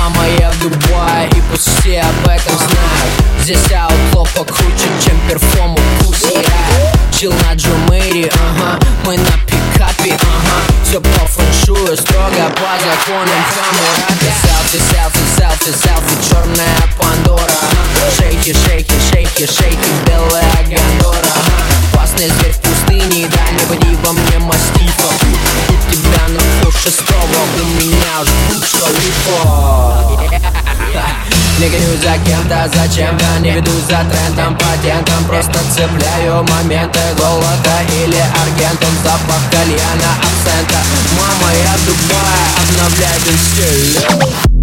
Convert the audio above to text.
Мама, я в Дубае, и пусть все об этом знают. Здесь аутло покруче, чем перформ у Pussy Riot. Чил на Джо Мэри, ага, мы на пикапе, ага. Все по фэншую, строго по законам Хаммурапи. Селфи, селфи, селфи, селфи, черная Пандора. Шейки, шейки, шейки, шейки, белая Гандора. Опасный зверь в пустыне, да не води во мне мастифа. У тебя на вкус шестого, у меня уж бывшего лифа. Не гонюсь за кем-то, зачем-то, не веду за трендом, патентом. Просто цепляю моменты голода или аргентом. Запах кальяна, абсента. Мама, я в Дубае, обновляй стиль.